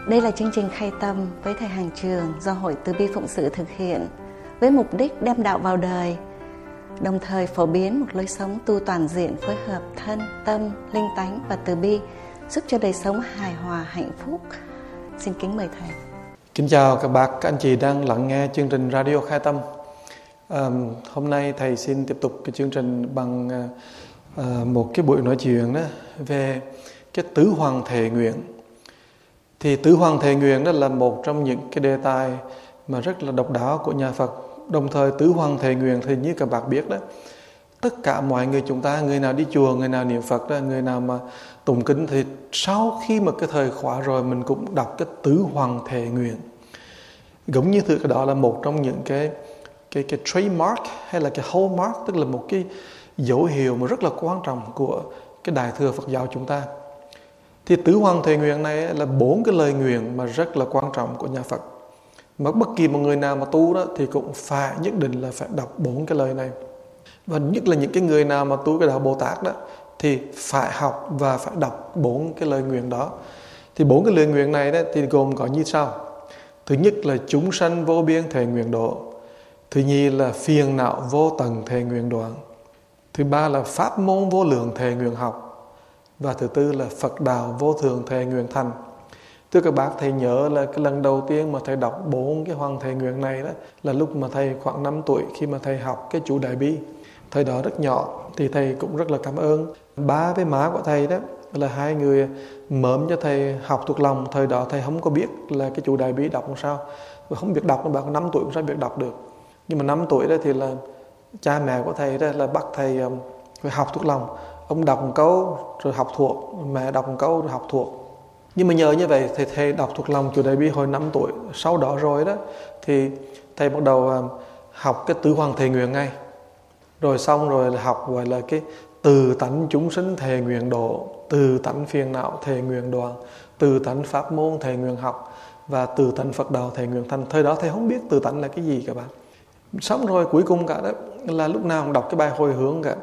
Đây là chương trình Khai Tâm với Thầy Hàng Trường do Hội Từ Bi Phụng Sự thực hiện với mục đích đem đạo vào đời, đồng thời phổ biến một lối sống tu toàn diện phối hợp thân, tâm, linh tánh và từ bi, giúp cho đời sống hài hòa, hạnh phúc. Xin kính mời Thầy. Kính chào các bác, các anh chị đang lắng nghe chương trình Radio Khai Tâm. Hôm nay Thầy xin tiếp tục cái chương trình bằng một cái buổi nói chuyện đó về cái tứ hoàng thệ nguyện. Thì tứ hoàng thệ nguyện đó là một trong những cái đề tài mà rất là độc đáo của nhà Phật. Đồng thời tứ hoàng thệ nguyện thì như các bác biết đó, tất cả mọi người chúng ta, người nào đi chùa, người nào niệm Phật đó, người nào mà tụng kinh thì sau khi mà cái thời khóa rồi mình cũng đọc cái tứ hoàng thệ nguyện. Giống như thứ cái đó là một trong những cái trademark hay là cái hallmark, tức là một cái dấu hiệu mà rất là quan trọng của cái Đại thừa Phật giáo chúng ta. Thì tứ hoàng thệ nguyện này là 4 cái lời nguyện mà rất là quan trọng của nhà Phật. Mà bất kỳ một người nào mà tu đó thì cũng phải nhất định là phải đọc 4 cái lời này. Và nhất là những cái người nào mà tu cái đạo Bồ Tát đó thì phải học và phải đọc 4 cái lời nguyện đó. Thì 4 cái lời nguyện này đó thì gồm có như sau. Thứ nhất là chúng sanh vô biên thệ nguyện độ. Thứ nhì là phiền não vô tận thệ nguyện đoạn. Thứ ba là pháp môn vô lượng thệ nguyện học. Và thứ tư là Phật đạo vô thượng thệ nguyện thành. Thưa các bác, Thầy nhớ là cái lần đầu tiên mà Thầy đọc 4 cái hoàng thệ nguyện này đó là lúc mà Thầy khoảng 5 tuổi, khi mà Thầy học cái chú Đại Bi. Thời đó rất nhỏ thì Thầy cũng rất là cảm ơn ba với má của Thầy đó, là hai người mớm cho Thầy học thuộc lòng. Thời đó Thầy không có biết là cái chú Đại Bi đọc làm sao, và không biết đọc, bà có 5 tuổi cũng sao biết đọc được. Nhưng mà 5 tuổi đó thì là cha mẹ của Thầy đó là bắt Thầy phải học thuộc lòng. Ông đọc một câu rồi học thuộc, mẹ đọc một câu rồi học thuộc. Nhưng mà nhờ như vậy thì Thầy đọc thuộc lòng chú Đại Bi hồi 5 tuổi. Sau đó rồi đó thì Thầy bắt đầu học cái tứ hoàng thệ nguyện ngay. Rồi xong rồi là học gọi là cái từ tánh chúng sinh thệ nguyện độ, từ tánh phiền não thệ nguyện đoạn, từ tánh pháp môn thệ nguyện học và từ tánh Phật đạo thệ nguyện thành. Thời đó Thầy không biết từ tánh là cái gì các bạn. Xong rồi cuối cùng cả đó là lúc nào cũng đọc cái bài hồi hướng cả.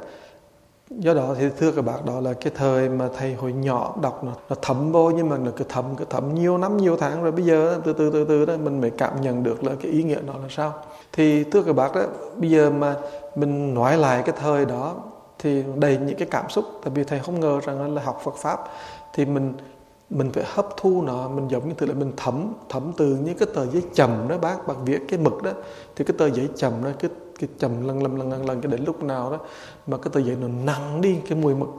Do đó thì thưa các bạn, đó là cái thời mà Thầy hồi nhỏ đọc nó thấm vô, nhưng mà nó cứ thấm nhiều năm nhiều tháng rồi bây giờ từ từ đó mình mới cảm nhận được là cái ý nghĩa nó là sao. Thì thưa các bạn đó, bây giờ mà mình nói lại cái thời đó thì đầy những cái cảm xúc, tại vì Thầy không ngờ rằng là học Phật pháp thì mình phải hấp thu nó, mình giống như thứ là mình thấm từ những cái tờ giấy chầm đó bác viết cái mực đó, thì cái tờ giấy chầm đó cái chầm lần cái đến lúc nào đó mà cái tờ giấy nó nặng đi cái mùi mực.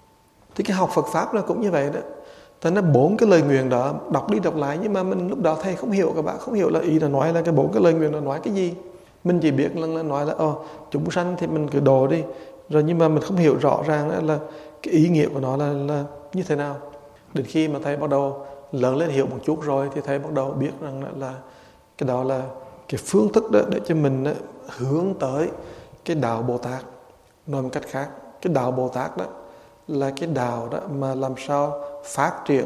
Thì cái học Phật pháp nó cũng như vậy đó. Thế nó 4 cái lời nguyện đó đọc đi đọc lại, nhưng mà mình lúc đó Thầy không hiểu, các bạn không hiểu là ý là nói là cái 4 cái lời nguyện nó nói cái gì. Mình chỉ biết là nói là chúng sanh thì mình cứ độ đi rồi, nhưng mà mình không hiểu rõ ràng là cái ý nghĩa của nó là như thế nào. Đến khi mà Thầy bắt đầu lớn lên hiểu một chút rồi thì Thầy bắt đầu biết rằng là cái đó là cái phương thức đó để cho mình hướng tới cái đạo Bồ Tát. Nói một cách khác, cái đạo Bồ Tát đó là cái đạo đó mà làm sao phát triển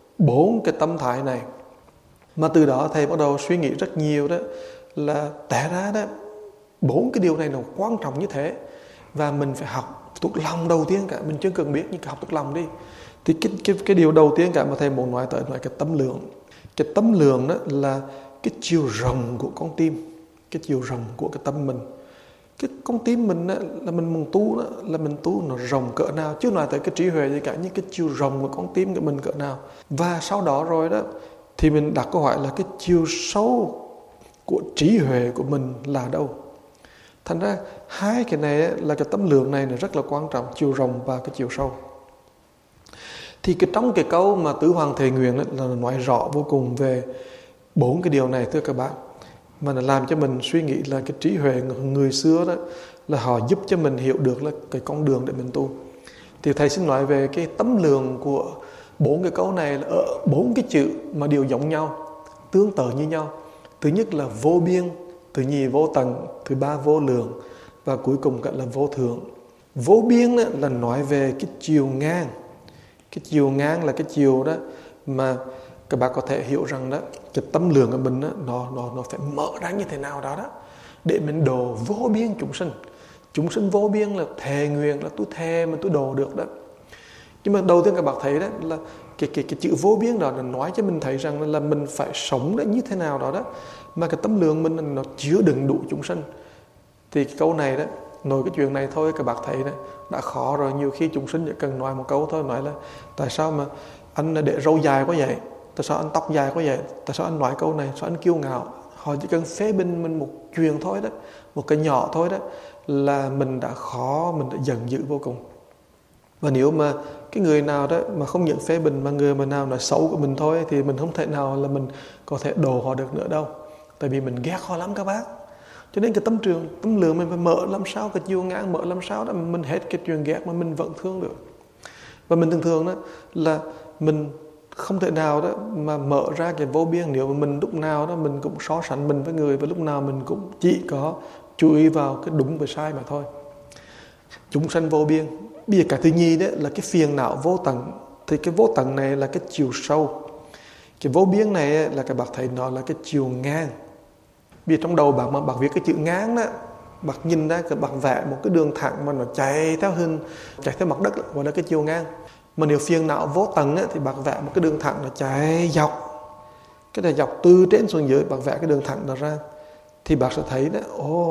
4 cái tâm thái này. Mà từ đó Thầy bắt đầu suy nghĩ rất nhiều đó, là té ra đó 4 cái điều này nó quan trọng như thế, và mình phải học thuộc lòng đầu tiên cả. Mình chưa cần biết, nhưng học thuộc lòng đi. Thì cái điều đầu tiên cả mà Thầy muốn nói tới là cái tâm lượng. Cái tâm lượng đó là cái chiều rộng của con tim, cái chiều rộng của cái tâm mình. Cái con tim mình đó, là mình muốn tu đó, là mình tu nó rộng cỡ nào, chứ nói tới cái trí huệ gì cả, nhưng cái chiều rộng của con tim của mình cỡ nào. Và sau đó rồi đó thì mình đặt câu hỏi là cái chiều sâu của trí huệ của mình là đâu. Thành ra hai cái này là cái tâm lượng này là rất là quan trọng, chiều rộng và cái chiều sâu. Thì trong cái câu mà tứ hoàng thệ nguyện là nói rõ vô cùng về 4 cái điều này thưa các bạn. Mà nó làm cho mình suy nghĩ là cái trí huệ người xưa đó là họ giúp cho mình hiểu được là cái con đường để mình tu. Thì Thầy xin nói về cái tâm lượng của 4 cái câu này là ở 4 cái chữ mà đều giống nhau, tương tự như nhau. Thứ nhất là vô biên, thứ nhì vô tận, thứ ba vô lượng và cuối cùng cả là vô thượng. Vô biên là nói về cái chiều ngang. Cái chiều ngang là cái chiều đó mà các bạn có thể hiểu rằng đó, cái tâm lượng của mình đó, nó phải mở ra như thế nào đó để mình độ vô biên chúng sinh. Chúng sinh vô biên là thề nguyện, là tôi thề mà tôi độ được đó. Nhưng mà đầu tiên các bạn thấy đó là cái chữ vô biên đó là nói cho mình thấy rằng là mình phải sống như thế nào đó mà cái tâm lượng mình nó chứa đựng đủ chúng sanh. Thì cái câu này đó, nói cái chuyện này thôi các bác thấy đó, đã khó rồi. Nhiều khi chúng sinh chỉ cần nói một câu thôi, nói là tại sao mà anh để râu dài quá vậy, tại sao anh tóc dài quá vậy, tại sao anh nói câu này, sao anh kiêu ngạo. Họ chỉ cần phê bình mình một chuyện thôi đó, một cái nhỏ thôi đó, là mình đã khó, mình đã giận dữ vô cùng. Và nếu mà cái người nào đó mà không những phê bình, mà người mà nào nói xấu của mình thôi, thì mình không thể nào là mình có thể đồ họ được nữa đâu. Tại vì mình ghét họ lắm các bác. Cho nên cái tâm lượng mình phải mở làm sao, cái chiều ngang mở làm sao đó mình hết cái chuyện ghét mà mình vẫn thương được. Và mình thường đó là mình không thể nào đó mà mở ra cái vô biên nếu mà mình lúc nào đó mình cũng so sánh mình với người, và lúc nào mình cũng chỉ có chú ý vào cái đúng và sai mà thôi. Chúng sanh vô biên. Bây giờ cái thứ nhì đấy là cái phiền não vô tận. Thì cái vô tận này là cái chiều sâu. Cái vô biên này là các bác thấy nó là cái chiều ngang. Bây giờ trong đầu bác mà bác viết cái chữ ngang đó, bác nhìn ra các bác vẽ một cái đường thẳng mà nó chạy theo mặt đất, gọi là cái chiều ngang. Mà nếu phiền não vô tận thì bác vẽ một cái đường thẳng nó chạy dọc. Cái này dọc từ trên xuống dưới, bác vẽ cái đường thẳng đó ra, thì bác sẽ thấy đó,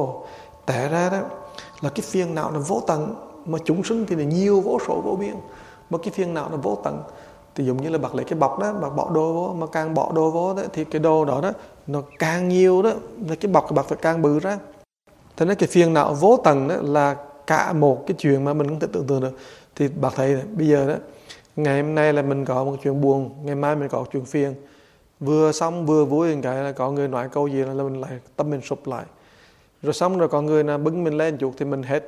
té ra đó là cái phiền não nó vô tận, mà chúng sinh thì là nhiều vô số vô biên. Mà cái phiền não nó vô tận thì giống như là bác lấy cái bọc đó, bác bỏ đồ vô, mà càng bỏ đồ vô đó, thì cái đồ đó nó càng nhiều đó, là cái bọc của bác phải càng bự ra. Thế nên cái phiền não vô tận đó là cả một cái chuyện mà mình không thể tưởng tượng được. Thì bác thấy này, bây giờ đó, ngày hôm nay là mình có một chuyện buồn, ngày mai mình có một chuyện phiền. Vừa xong vừa vui cái là có người nói câu gì là mình lại tâm mình sụp lại. Rồi xong rồi có người là bưng mình lên chút thì mình hết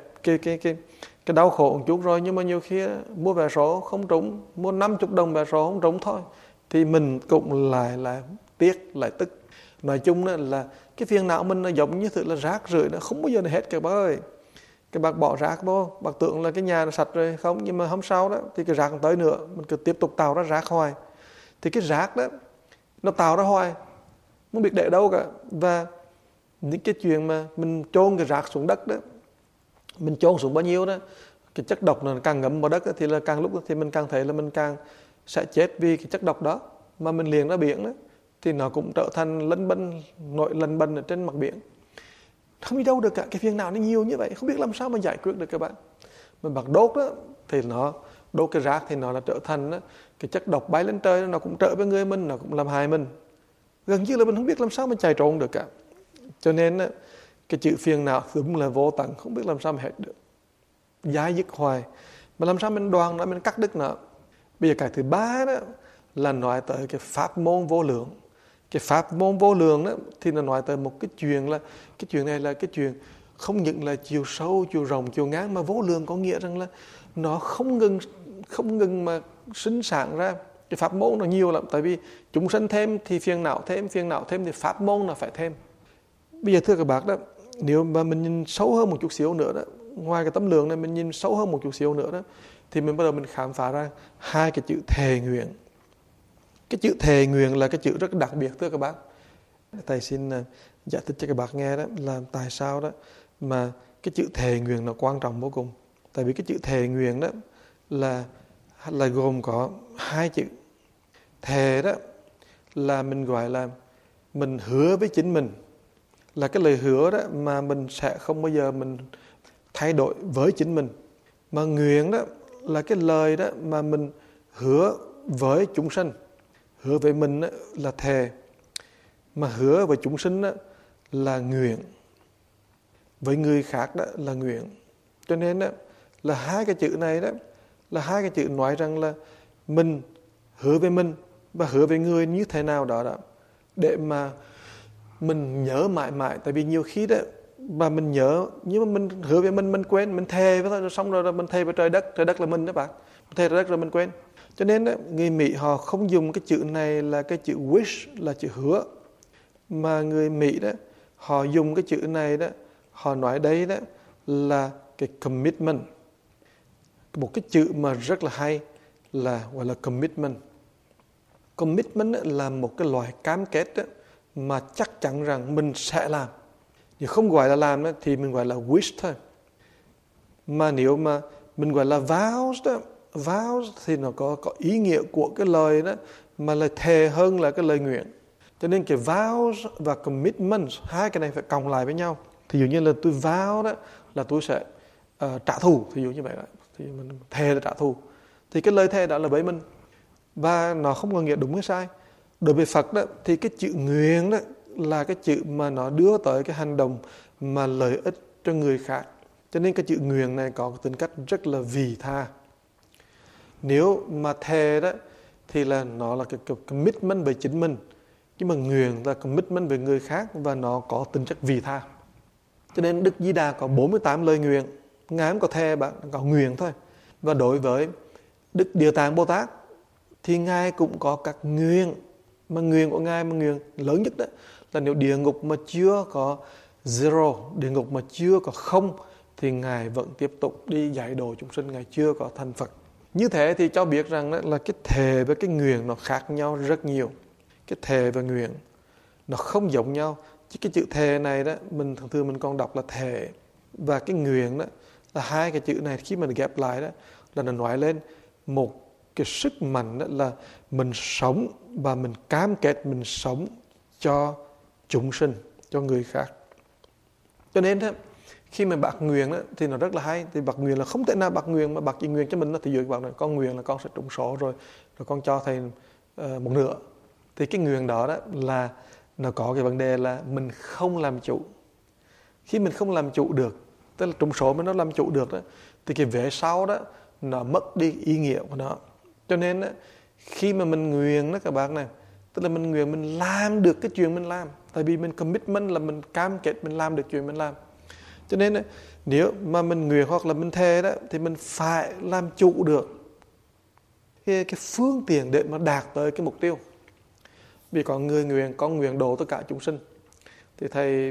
cái đau khổ một chút rồi. Nhưng mà nhiều khi mua vé số không trúng, mua 50 đồng vé số không trúng thôi, thì mình cũng lại tiếc, lại tức. Nói chung là cái phiền não mình nó giống như thứ là rác rưởi, nó không bao giờ nó hết các bác ơi. Cái bác bỏ rác vô, bác tưởng là cái nhà nó sạch rồi không, nhưng mà hôm sau đó thì cái rác còn tới nữa, mình cứ tiếp tục tạo ra rác hoài. Thì cái rác đó nó tạo ra hoài, không biết để đâu cả. Và những cái chuyện mà mình chôn cái rác xuống đất đó, mình chôn xuống bao nhiêu đó, cái chất độc nó càng ngấm vào đất đó, thì là càng lúc đó, thì mình càng thấy là mình càng sẽ chết vì cái chất độc đó. Mà mình liền ra biển đó, thì nó cũng trở thành nổi lân bân ở trên mặt biển. Không đi đâu được cả, cái phiền não nó nhiều như vậy, không biết làm sao mà giải quyết được các bạn. Mình bật đốt đó, thì nó đốt cái rác thì nó là trở thành đó, cái chất độc bay lên trời, nó cũng trở với người mình, nó cũng làm hại mình. Gần như là mình không biết làm sao mà chạy trốn được cả. Cho nên cái chữ phiền não đúng là vô tận, không biết làm sao mà hết được, dai dứt hoài. Mà làm sao mình đoán nó, mình cắt đứt nó. Bây giờ cái thứ ba đó là nói tới cái pháp môn vô lượng. Cái pháp môn vô lượng đó thì nó nói tới một cái chuyện là cái chuyện này là cái chuyện không những là chiều sâu, chiều rộng, chiều ngang, mà vô lượng có nghĩa rằng là nó không ngừng mà sinh sản ra. Cái pháp môn nó nhiều lắm, tại vì chúng sanh thêm thì phiền não thêm thì pháp môn là phải thêm. Bây giờ thưa các bác đó, nếu mà mình nhìn sâu hơn một chút xíu nữa đó, ngoài cái tấm lượng này mình nhìn sâu hơn một chút xíu nữa đó, thì mình bắt đầu mình khám phá ra hai cái chữ thề nguyện. Cái chữ thề nguyện là cái chữ rất đặc biệt thưa các bác. Thầy xin giải thích cho các bác nghe đó là tại sao đó mà cái chữ thề nguyện nó quan trọng vô cùng. Tại vì cái chữ thề nguyện đó là gồm có hai chữ. Thề đó là mình gọi là mình hứa với chính mình, là cái lời hứa đó mà mình sẽ không bao giờ mình thay đổi với chính mình. Mà nguyện đó là cái lời đó mà mình hứa với chúng sanh. Hứa với mình đó là thề, mà hứa với chúng sinh đó là nguyện, với người khác đó là nguyện. Cho nên đó là hai cái chữ này đó là hai cái chữ nói rằng là mình hứa với mình và hứa với người như thế nào đó để mà mình nhớ mãi mãi. Tại vì nhiều khi đó mà mình nhớ, nhưng mà mình hứa với mình quên, mình thề với thôi, xong rồi mình thề với trời đất là mình đó bạn, mình thề trời đất rồi mình quên. Cho nên đó, người Mỹ họ không dùng cái chữ này là cái chữ wish, là chữ hứa, mà người Mỹ đó họ dùng cái chữ này đó, họ nói đấy đó là cái commitment. Một cái chữ mà rất là hay là gọi là commitment. Commitment là một cái loại cam kết đó, mà chắc chắn rằng mình sẽ làm. Nếu không gọi là làm đó, thì mình gọi là wish thôi. Mà nếu mà mình gọi là vows đó, Vow thì nó có ý nghĩa của cái lời đó, mà lời thề hơn là cái lời nguyện. Cho nên cái vow và commitment, hai cái này phải cộng lại với nhau. Thí dụ như là tôi vow đó là tôi sẽ trả thù, thí dụ như vậy đó. Thì mình thề là trả thù. Thì cái lời thề đó là với mình. Và nó không có nghĩa đúng hay sai. Đối với Phật đó, thì cái chữ nguyện đó là cái chữ mà nó đưa tới cái hành động mà lợi ích cho người khác. Cho nên cái chữ nguyện này có cái tính cách rất là vị tha. Nếu mà thề đó thì là nó là cái commitment về chính mình. Nhưng mà nguyện là commitment về người khác và nó có tính chất vị tha. Cho nên Đức Di Đà có 48 lời nguyện. Ngài không có thề, bạn có nguyện thôi. Và đối với Đức Địa Tạng Bồ Tát thì Ngài cũng có các nguyện. Mà nguyện của Ngài, mà nguyện lớn nhất đó là nếu địa ngục mà chưa có zero, địa ngục mà chưa có không, thì Ngài vẫn tiếp tục đi dạy độ chúng sinh, Ngài chưa có thành Phật. Như thế thì cho biết rằng đó là cái thề với cái nguyện nó khác nhau rất nhiều. Cái thề và nguyện nó không giống nhau. Chứ cái chữ thề này đó, mình thường mình còn đọc là thề. Và cái nguyện đó là hai cái chữ này khi mình ghép lại đó là nó nói lên một cái sức mạnh, đó là mình sống và mình cam kết mình sống cho chúng sinh, cho người khác. Cho nên đó, khi mà bác nguyện đó, thì nó rất là hay. Thì bác nguyện là không thể nào bác nguyện mà bác chỉ nguyện cho mình đó. Thì dụ bác này con nguyện là con sẽ trúng số rồi con cho thầy một nửa. Thì cái nguyện đó đó là nó có cái vấn đề là mình không làm chủ. Khi mình không làm chủ được, tức là trúng số mà nó làm chủ được đó, thì cái về sau đó nó mất đi ý nghĩa của nó. Cho nên đó, khi mà mình nguyện đó các bạn này, tức là mình nguyện mình làm được cái chuyện mình làm. Tại vì mình commitment là mình cam kết mình làm được chuyện mình làm. Cho nên đó, nếu mà mình nguyện hoặc là mình thề đó, thì mình phải làm chủ được cái phương tiện để mà đạt tới cái mục tiêu. Vì có người nguyện, con nguyện độ tất cả chúng sinh. Thì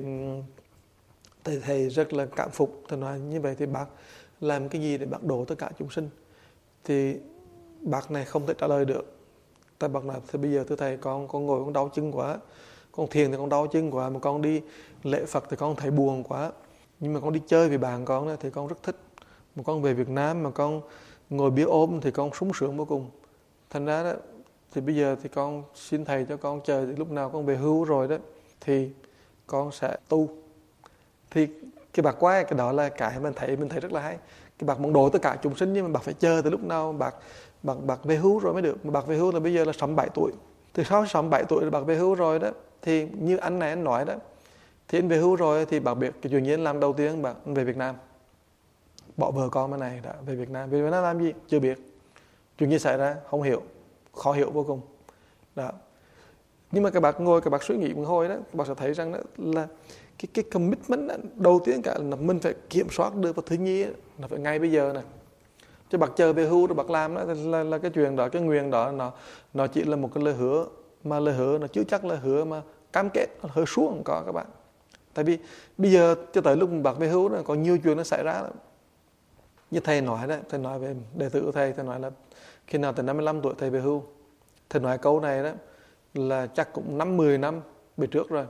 thầy rất là cảm phục. Thầy nói như vậy thì bác làm cái gì để bác độ tất cả chúng sinh? Thì bác này không thể trả lời được. Tại bác nói thì bây giờ thưa thầy, con ngồi con đau chân quá, con thiền thì con đau chân quá, mà con đi lễ Phật thì con thấy buồn quá. Nhưng mà con đi chơi với bạn con thì con rất thích. Mà con về Việt Nam mà con ngồi bia ôm thì con sung sướng vô cùng. Thành ra đó, thì bây giờ thì con xin thầy cho con chờ, thì lúc nào con về hưu rồi đó thì con sẽ tu. Thì cái bạc quái, cái đó là cái mình thấy rất là hay. Cái bạc mong độ tất cả chúng sinh, nhưng mà bạc phải chờ từ lúc nào bạc về hưu rồi mới được. Mà bạc về hưu là bây giờ là 67 tuổi. Từ sau 67 tuổi là bạc về hưu rồi đó. Thì như anh này anh nói đó, thì anh về hưu rồi thì bạc biết cái chuyện gì anh làm đầu tiên, bạc về Việt Nam. Bỏ vợ con bên này đã về Việt Nam. Về Việt Nam làm gì? Chưa biết. Chuyện gì xảy ra? Không hiểu. Khó hiểu vô cùng. Đó. Nhưng mà các bạn ngồi, các bạn suy nghĩ một hồi đó, các bạn sẽ thấy rằng đó là cái commitment đó, đầu tiên cả là mình phải kiểm soát được. Và thứ nhì là phải ngay bây giờ này. Chứ bạn chờ về hưu rồi bạn làm đó là cái chuyện đó, cái nguyện đó nó chỉ là một cái lời hứa. Mà lời hứa nó chưa chắc là hứa mà cam kết, hứa xuống không có các bạn. Tại vì bây giờ cho tới lúc bạn về hưu đó, có nhiều chuyện nó xảy ra đó. Như thầy nói đó, thầy nói về đệ tử của thầy nói là khi nào từ 55 tuổi thầy về hưu. Thầy nói câu này đó là chắc cũng 5-10 năm về trước rồi.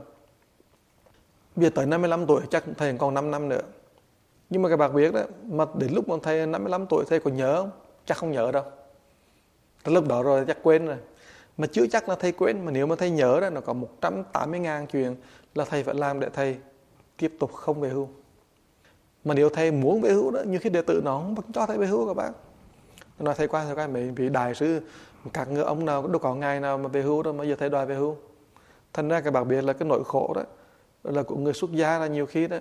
Bây giờ tới 55 tuổi chắc thầy còn 5 năm nữa. Nhưng mà các bạn biết đó, mà đến lúc mà thầy 55 tuổi thầy có nhớ không? Chắc không nhớ đâu. Tới lúc đó rồi chắc quên rồi. Mà chưa chắc là thầy quên, mà nếu mà thầy nhớ đó, nó có 180.000 chuyện là thầy phải làm để thầy tiếp tục không về hưu. Mà nếu thầy muốn về hưu đó, như khi đệ tử nó không cho thầy về hưu các bạn. Nói thầy qua mấy vị đại sư, các người ông nào đâu có ngày nào mà về hưu đâu mà giờ thầy đòi về hưu. Thành ra các bạn biết là cái nỗi khổ đó là của người xuất gia là nhiều khi đó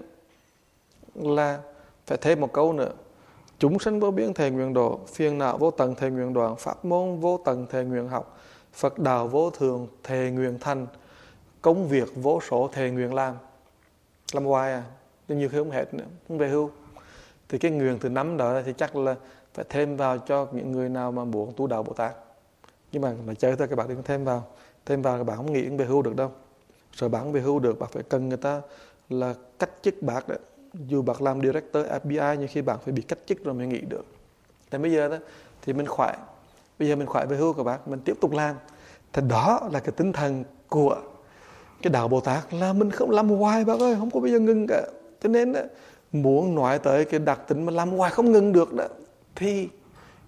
là phải thêm một câu nữa. Chúng sinh vô biên thề nguyện độ, phiền não vô tận thề nguyện đoạn, pháp môn vô tận thề nguyện học, Phật đạo vô thường thề nguyện thành, công việc vô số thề nguyện làm. Làm hoài à, nhưng nhiều khi không hết nữa, không về hưu. Thì cái nguyện từ năm đó thì chắc là phải thêm vào cho những người nào mà muốn tu đạo Bồ Tát. Nhưng mà chơi thôi, các bạn đừng thêm vào các bạn không nghĩ về hưu được đâu. Rồi bạn về hưu được, bạn phải cần người ta là cách chức bác đó. Dù bạn làm director FBI, nhưng khi bạn phải bị cách chức rồi mới nghỉ được.แต่bây giờ đó thì mình khỏe. Bây giờ mình khỏe về hưu các bạn, mình tiếp tục làm. Thì đó là cái tinh thần của cái đạo Bồ Tát, là mình không làm hoài bác ơi, không có bây giờ ngừng cả. Cho nên đó, muốn nói tới cái đặc tính mà làm hoài không ngừng được đó, thì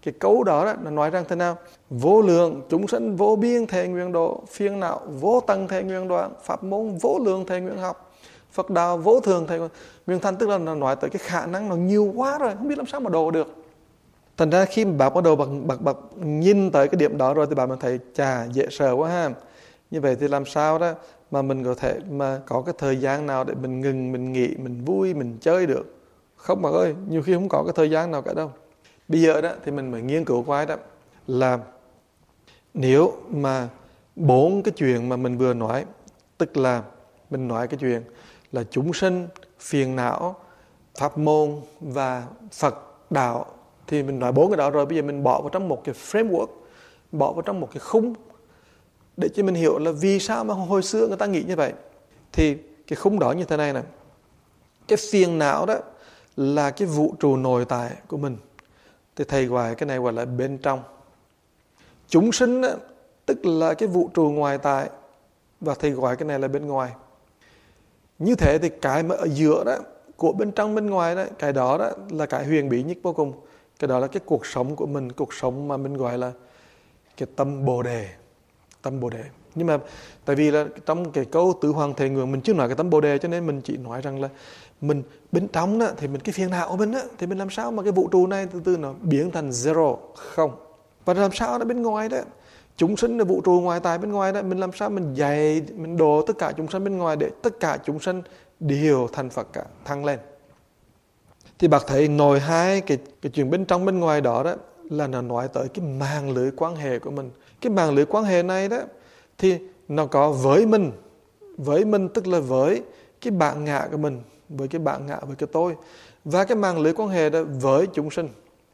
Cái câu đó nó nói rằng thế nào? Vô lượng chúng sanh vô biên thệ nguyện độ, phiền não vô tận thệ nguyện đoạn, pháp môn vô lượng thệ nguyện học, Phật đạo vô thường thệ nguyện thành. Tức là nó nói tới cái khả năng nó nhiều quá rồi, không biết làm sao mà độ được. Thành ra khi mà bạn bắt đầu bạn nhìn tới cái điểm đó rồi thì bạn mới thấy chà, dễ sợ quá ha. Như vậy thì làm sao đó mà mình có thể mà có cái thời gian nào để mình ngừng, mình nghỉ, mình vui, mình chơi được? Không bạn ơi, nhiều khi không có cái thời gian nào cả đâu. Bây giờ đó thì mình mới nghiên cứu qua đó là nếu mà 4 cái chuyện mà mình vừa nói, tức là mình nói cái chuyện là chúng sinh, phiền não, pháp môn và Phật đạo, thì mình nói 4 cái đó rồi. Bây giờ mình bỏ vào trong một cái framework, bỏ vào trong một cái khung để cho mình hiểu là vì sao mà hồi xưa người ta nghĩ như vậy. Thì cái khung đó như thế này nè. Cái phiền não đó là cái vũ trụ nội tại của mình, thì thầy gọi cái này gọi là bên trong. Chúng sinh đó, tức là cái vũ trụ ngoài tại, và thầy gọi cái này là bên ngoài. Như thế thì cái mà ở giữa đó, của bên trong bên ngoài đó, cái đó đó là cái huyền bí nhất vô cùng. Cái đó là cái cuộc sống của mình, cuộc sống mà mình gọi là cái tâm Bồ Đề. Tâm Bồ Đề. Nhưng mà tại vì là trong cái câu tứ hoàng thệ nguyện mình chưa nói cái tâm Bồ Đề, cho nên mình chỉ nói rằng là mình bên trong đó, thì mình cái phiền não của mình đó, thì mình làm sao mà cái vũ trụ này từ từ nó biến thành zero không. Và làm sao nó bên ngoài đó, chúng sinh là vũ trụ ngoài tại bên ngoài đó, mình làm sao mình dạy, mình độ tất cả chúng sinh bên ngoài để tất cả chúng sinh đều thành Phật cả, thăng lên. Thì bác thấy nội hai cái chuyện bên trong bên ngoài đó là nó nói tới cái mạng lưới quan hệ của mình. Cái mạng lưới quan hệ này đó thì nó có với mình tức là với cái bản ngã của mình, với cái bản ngã, với cái tôi, và cái mạng lưới quan hệ đó với chúng sinh.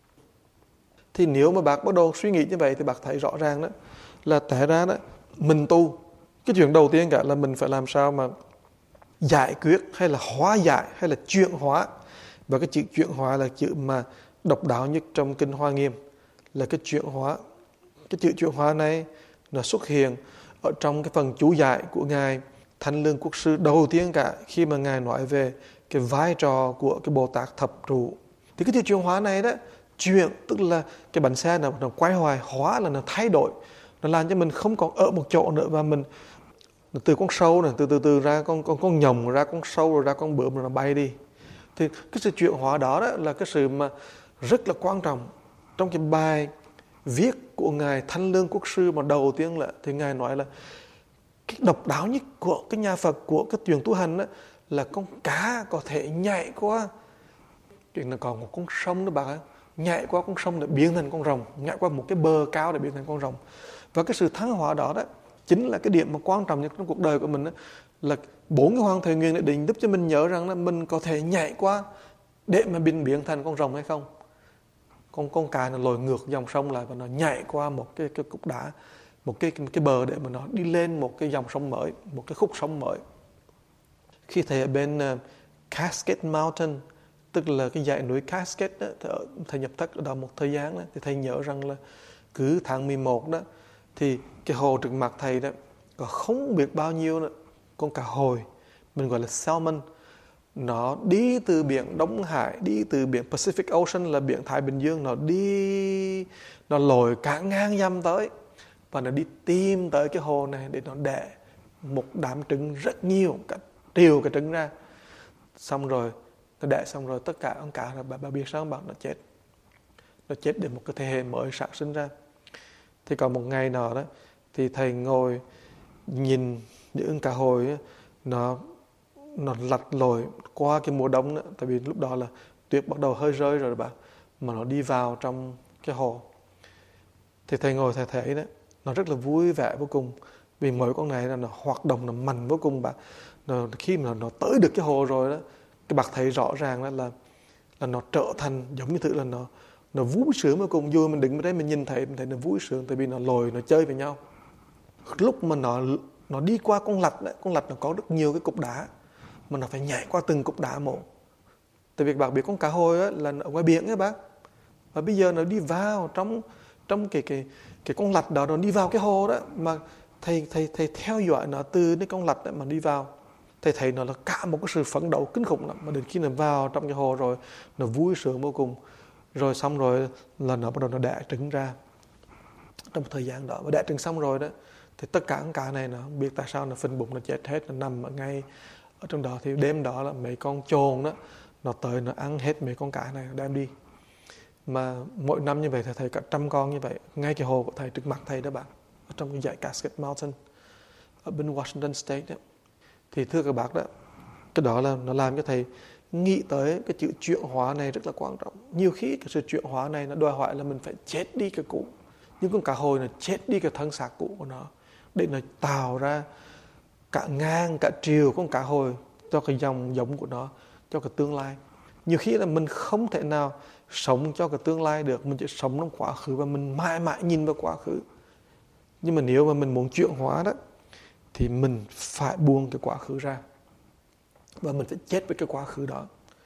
Thì nếu mà bác bắt đầu suy nghĩ như vậy thì bác thấy rõ ràng đó là tại ra đó mình tu, cái chuyện đầu tiên cả là mình phải làm sao mà giải quyết hay là hóa giải hay là chuyển hóa. Và cái chữ chuyển hóa là chữ mà độc đáo nhất trong Kinh Hoa Nghiêm, là cái chuyển hóa. Cái chữ chuyển hóa này nó xuất hiện ở trong cái phần chú giải của Ngài Thanh Lương Quốc Sư đầu tiên cả, khi mà Ngài nói về cái vai trò của cái Bồ Tát thập trụ. Thì cái chữ chuyển hóa này đó, chuyển tức là cái bánh xe nó quay hoài, hóa là nó thay đổi, nó làm cho mình không còn ở một chỗ nữa, và mình từ con sâu này từ ra con nhồng, ra con sâu, rồi ra con bướm, rồi nó bay đi. Thì cái sự chuyển hóa đó là cái sự mà rất là quan trọng. Trong cái bài viết của Ngài Thanh Lương Quốc Sư mà đầu tiên thì Ngài nói là cái độc đáo nhất của cái nhà Phật, của cái chuyện tu hành là con cá có thể nhảy qua, chuyện là còn một con sông đó bạn ạ, nhảy qua con sông để biến thành con rồng, nhảy qua một cái bờ cao để biến thành con rồng. Và cái sự thăng hóa đó chính là cái điểm mà quan trọng nhất trong cuộc đời của mình là 4 cái hoàng thệ nguyện để định giúp cho mình nhớ rằng là mình có thể nhảy qua để mà biến thành con rồng hay không. Con cá nó lội ngược dòng sông lại và nó nhảy qua một cái cục đá, một cái bờ để mà nó đi lên một cái dòng sông mới, một cái khúc sông mới. Khi thầy ở bên Cascade Mountain, tức là cái dãy núi Cascade đó, thầy nhập thất ở đó một thời gian đó, thì thầy nhớ rằng là cứ tháng 11 đó thì cái hồ trước mặt thầy đó có không biết bao nhiêu nữa con cá hồi, mình gọi là salmon, nó đi từ biển Đông Hải, đi từ biển Pacific Ocean là biển Thái Bình Dương, nó lội cả ngang dặm tới, và nó đi tìm tới cái hồ này để nó đẻ một đám trứng rất nhiều, cả triệu cái trứng ra. Xong rồi nó đẻ xong rồi tất cả con cá là bà biết sao bạn, nó chết để một cái thế hệ mới sản sinh ra. Thì còn một ngày nào đó thì thầy ngồi nhìn những con cá hồi ấy, nó lạch lội qua cái mùa đông đó, tại vì lúc đó là tuyết bắt đầu hơi rơi rồi bạn, mà nó đi vào trong cái hồ. Thì thầy ngồi thầy thấy đó, nó rất là vui vẻ vô cùng, vì mỗi con này là nó hoạt động, nó mạnh vô cùng bạn. Khi mà nó tới được cái hồ rồi đó, cái bác thấy rõ ràng là nó trở thành giống như thứ là nó vui sướng vô cùng. Dù mình đứng ở đây mình nhìn thấy nó vui sướng, tại vì nó lội, nó chơi với nhau. Lúc mà nó đi qua con lạch nó có rất nhiều cái cục đá mà nó phải nhảy qua từng cục đá một. Tại vì bác biết con cá hồi là ở ngoài biển ấy bác, và bây giờ nó đi vào trong cái con lạch đó, nó đi vào cái hồ đó, mà thầy theo dõi nó từ cái con lạch đó mà đi vào. Thầy thấy nó là cả một cái sự phấn đấu kinh khủng lắm, mà đến khi nó vào trong cái hồ rồi nó vui sướng vô cùng. Rồi xong rồi là nó bắt đầu nó đẻ trứng ra trong một thời gian đó. Và đẻ trứng xong rồi đó thì tất cả con cá này nó không biết tại sao nó phình bụng, nó chết hết, nó nằm ở ngay ở trong đó. Thì đêm đó là mấy con chồn đó nó tới nó ăn hết mấy con cá này, nó đem đi. Mà mỗi năm như vậy thầy cả 100 con như vậy, ngay cái hồ của thầy, trước mặt thầy đó bạn, ở trong cái dãy Cascade Mountain ở bên Washington State đó. Thì thưa các bác đó, cái đó là nó làm cho thầy nghĩ tới cái chữ chuyển hóa này rất là quan trọng. Nhiều khi cái sự chuyển hóa này nó đòi hỏi là mình phải chết đi cái cũ. Nhưng con cá hồi nó chết đi cái thân xác cũ của nó để nó tạo ra cả ngàn, cả triệu con cá hồi cho cái dòng giống của nó, cho cái tương lai. Nhiều khi là mình không thể nào sống cho cái tương lai được, mình chỉ sống trong quá khứ và mình mãi mãi nhìn vào quá khứ. Nhưng mà nếu mà mình muốn chuyển hóa đó thì mình phải buông cái quá khứ ra và mình phải chết với cái quá khứ đó.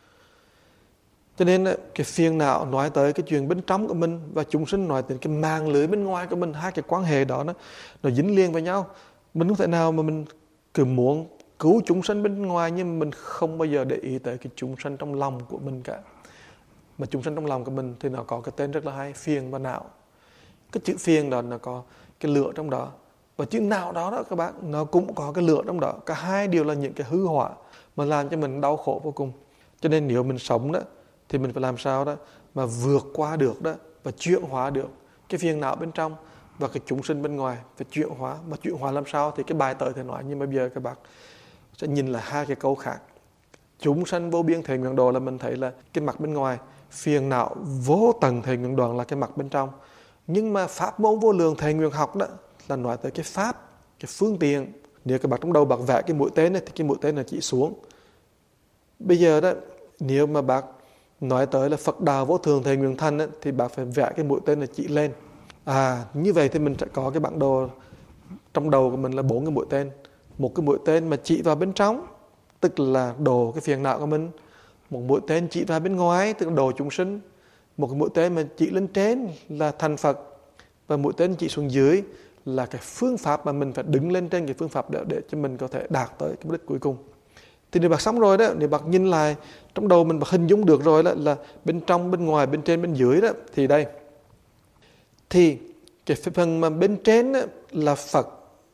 Cho nên cái phiền não nói tới cái chuyện bên trong của mình và chúng sinh nói tới cái màng lưới bên ngoài của mình, hai cái quan hệ đó nó dính liền với nhau. Mình không thể nào mà mình cứ muốn cứu chúng sinh bên ngoài nhưng mình không bao giờ để ý tới cái chúng sinh trong lòng của mình cả. Mà chúng sinh trong lòng của mình thì nó có cái tên rất là hay, phiền và não. Cái chữ phiền đó nó có cái lửa trong đó, và chữ não đó các bạn, nó cũng có cái lửa trong đó. Cả hai đều là những cái hư hỏa mà làm cho mình đau khổ vô cùng. Cho nên nếu mình sống đó thì mình phải làm sao đó mà vượt qua được đó và chuyển hóa được cái phiền não bên trong và cái chúng sinh bên ngoài, phải chuyển hóa. Mà chuyển hóa làm sao thì cái bài tới thầy nói, nhưng mà bây giờ các bạn sẽ nhìn là hai cái câu khác. Chúng sanh vô biên thệ nguyện độ là mình thấy là cái mặt bên ngoài, phiền não vô tận thệ nguyện đoạn là cái mặt bên trong. Nhưng mà pháp môn vô lượng thệ nguyện học đó là nói tới cái pháp, cái phương tiện. Nếu các bạn trong đầu bác vẽ cái mũi tên này, thì cái mũi tên là chỉ xuống. Bây giờ đó, nếu mà bác nói tới là Phật đạo vô thường thệ nguyện thành đó, thì bác phải vẽ cái mũi tên là chỉ lên. Như vậy thì mình sẽ có cái bản đồ trong đầu của mình là 4 cái mũi tên. Một cái mũi tên mà chỉ vào bên trong, tức là đồ cái phiền não của mình. Một mũi tên chỉ vào bên ngoài, tức là đồ chúng sinh. Một cái mũi tên mà chỉ lên trên là thành Phật. Và mũi tên chỉ xuống dưới là cái phương pháp mà mình phải đứng lên trên cái phương pháp đó để cho mình có thể đạt tới cái mục đích cuối cùng. Thì nếu bác xong rồi đó, nếu bác nhìn lại trong đầu mình bác hình dung được rồi đó, là bên trong, bên ngoài, bên trên, bên dưới đó, thì đây. Thì cái phần mà bên trên đó, là Phật,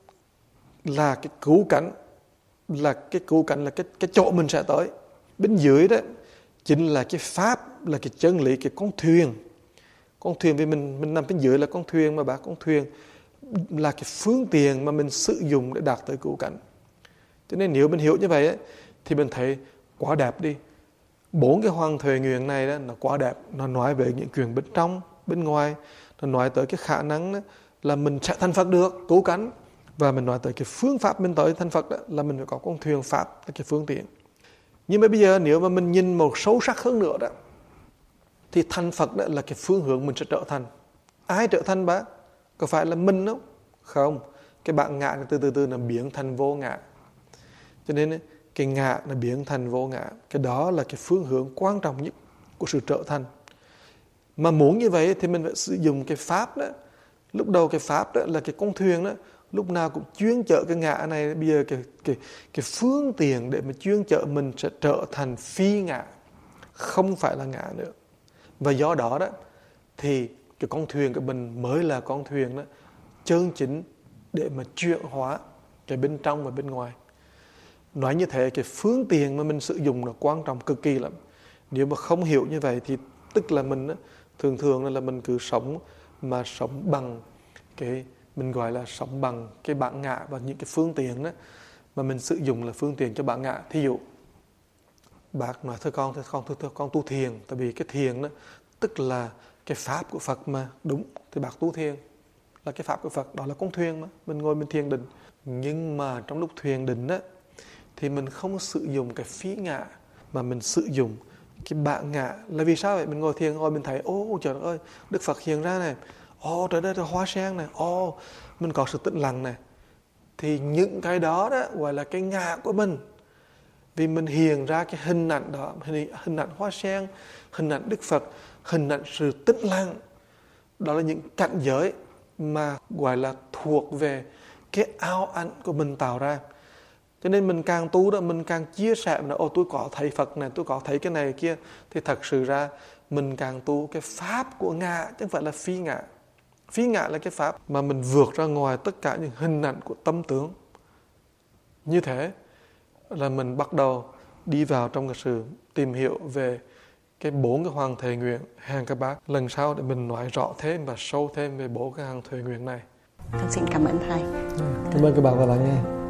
là cái cứu cánh, là cái chỗ mình sẽ tới. Bên dưới đó chính là cái pháp, là cái chân lý, cái con thuyền. Con thuyền vì mình nằm bên dưới là con thuyền mà bác, con thuyền là cái phương tiện mà mình sử dụng để đạt tới cứu cánh. Cho nên nếu mình hiểu như vậy ấy, thì mình thấy quá đẹp đi. 4 cái hoàng thệ nguyện này đó, nó quá đẹp. Nó nói về những chuyện bên trong, bên ngoài. Nó nói tới cái khả năng đó, là mình sẽ thành Phật được, cứu cánh. Và mình nói tới cái phương pháp mình tới thành Phật đó, là mình phải có con thuyền pháp, là cái phương tiện. Nhưng mà bây giờ nếu mà mình nhìn một sâu sắc hơn nữa đó, thì thành Phật đó là cái phương hướng mình sẽ trở thành. Ai trở thành bác? Có phải là mình không? Không. Cái bạn ngã từ từ nó biến thành vô ngã. Cho nên cái ngã nó biến thành vô ngã. Cái đó là cái phương hướng quan trọng nhất của sự trở thành. Mà muốn như vậy thì mình phải sử dụng cái pháp đó. Lúc đầu cái pháp đó là cái con thuyền đó, lúc nào cũng chuyên chở cái ngã này. Bây giờ cái phương tiện để mà chuyên chở mình sẽ trở thành phi ngã, không phải là ngã nữa. Và do đó đó thì cái con thuyền của mình mới là con thuyền đó chân chính để mà chuyển hóa cái bên trong và bên ngoài. Nói như thế, cái phương tiện mà mình sử dụng là quan trọng cực kỳ lắm. Nếu mà không hiểu như vậy thì tức là mình thường là mình cứ sống bằng cái, mình gọi là sống bằng cái bản ngã và những cái phương tiện đó mà mình sử dụng là phương tiện cho bản ngã. Thí dụ bác nói thưa con tu thiền, tại vì cái thiền đó tức là cái pháp của Phật mà, đúng, thì bác tu thiền là cái pháp của Phật, đó là con thuyền mà mình ngồi mình thiền định. Nhưng mà trong lúc thiền định á thì mình không sử dụng cái phi ngã mà mình sử dụng cái bản ngã. Là vì sao vậy? Mình ngồi thiền ngồi mình thấy trời ơi, Đức Phật hiện ra này, trời đây là hoa sen này, mình có sự tĩnh lặng này. Thì những cái đó gọi là cái ngã của mình. Vì mình hiện ra cái hình ảnh đó, hình ảnh hoa sen, hình ảnh Đức Phật, hình ảnh sự tĩnh lặng. Đó là những cảnh giới mà gọi là thuộc về cái ảo ảnh của mình tạo ra. Cho nên mình càng tu đó, mình càng chia sẻ là tôi có thấy Phật này, tôi có thấy cái này kia, thì thật sự ra mình càng tu cái pháp của ngã chứ không phải là phi ngã. Phi ngã là cái pháp mà mình vượt ra ngoài tất cả những hình ảnh của tâm tướng. Như thế là mình bắt đầu đi vào trong cái sự tìm hiểu về cái 4 cái hoàng thệ nguyện. Hẹn các bác lần sau để mình nói rõ thêm và sâu thêm về 4 cái hoàng thệ nguyện này. Con xin cảm ơn Thầy. Cảm ơn các bạn và lắng nghe.